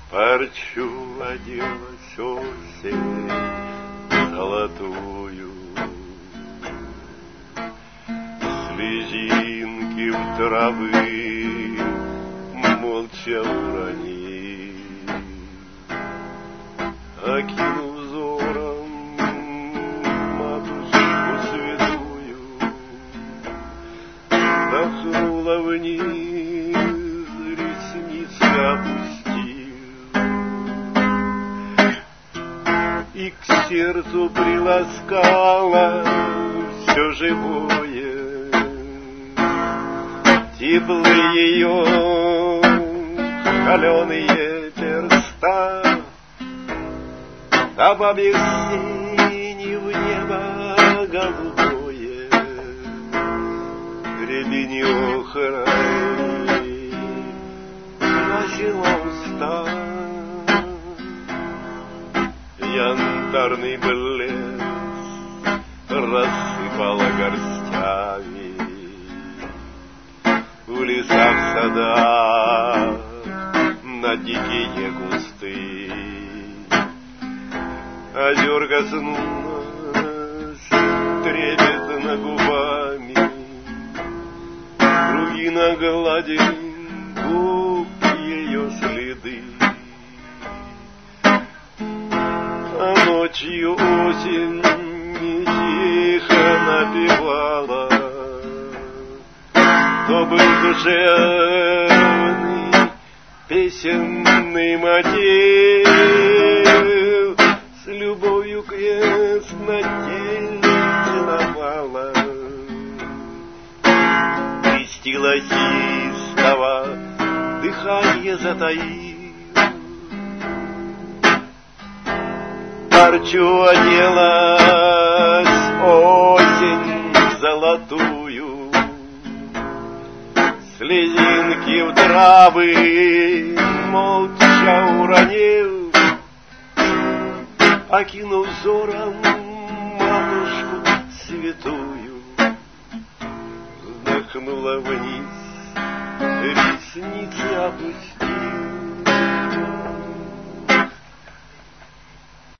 Парчу оделась осень золотую, слезинки в травы молча уронив, окинув взором матушку святую, вздохнула вниз, ресницы опустив, и к сердцу приласкала все живое, теплые ее холеные перста, а бабьих синев небо голубое, рябинёхой начало уста, янтарный блеск рассыпала горстями в лесах, садах, на дикие кусты. Озер коснулась трепетно губами, круги на глади губ ее следы. А ночью осень тихо напевала, то был душевный песенный мотив, с любовью крестнотель целовала, крестилась истово, дыхание затаив. Парчу оделась осень золотую, слезинки в травы молча уронил, окинув взором матушку святую, вздохнула вниз, ресницы опустив,